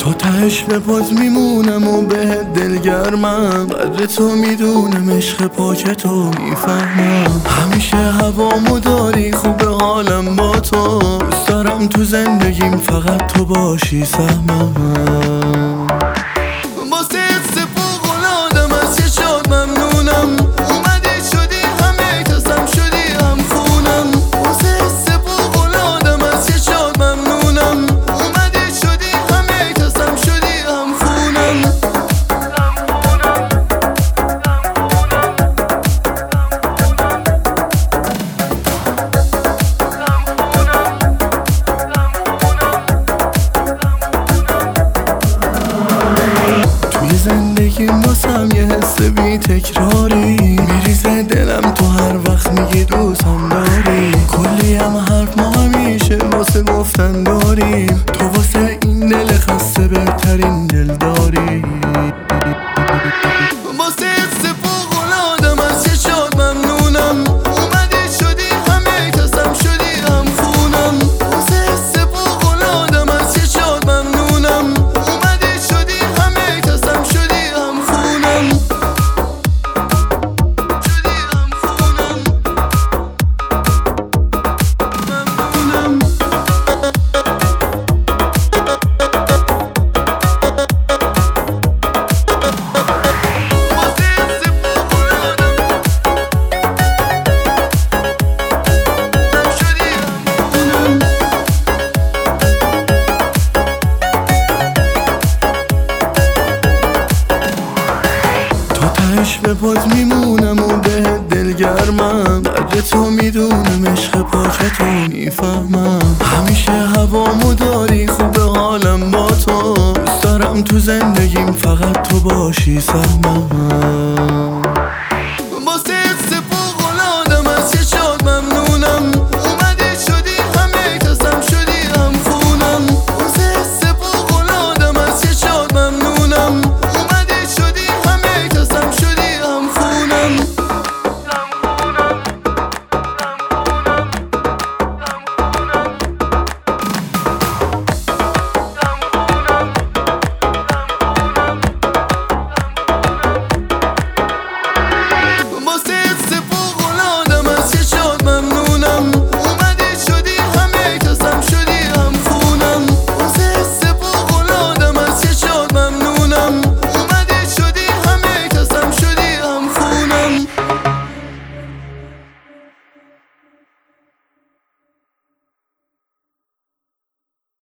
تا تهش به پات میمونم و بهت دلگرمم، قدر تو میدونم، عشق پاک تو میفهمم. همیشه هوامو داری، خوب حالم با تو، دوست دارم تو زندگیم فقط تو باشی سهمم. واسه حس فوق‌العاده‌م از چشات ممنونم، اومدی شدی همه کسم، شدی هم خونم. واسه حس فوق‌العاده‌م از چشات ممنونم، اومدی شدی همه کسم، شدی هم خونم. توی زندگی واسم یه حس بی تکراری، میریزه دلم تو هر وقت میگی دوستم داری. کلی هم حرف ما همیشه واسه گفتن داریم، تو واسه این دل خسته بهترین دل داری. واسه حس فوق‌العاده‌م از چشات ممنونم، اومدی شدی همه کسم، شدی هم خونم. واسه حس فوق‌العاده‌م از چشات ممنونم، اومدی شدی همه کسم، شدی هم خونم. شدی هم خونم. ممنونم. تهش به پات میمونم و بهت دلگرمم، قدر تو میدونم، عشق پاک تو میفهمم. همیشه هوامو داری، خوب حالم با تو، دوست دارم تو زندگیم فقط تو باشی سهمم.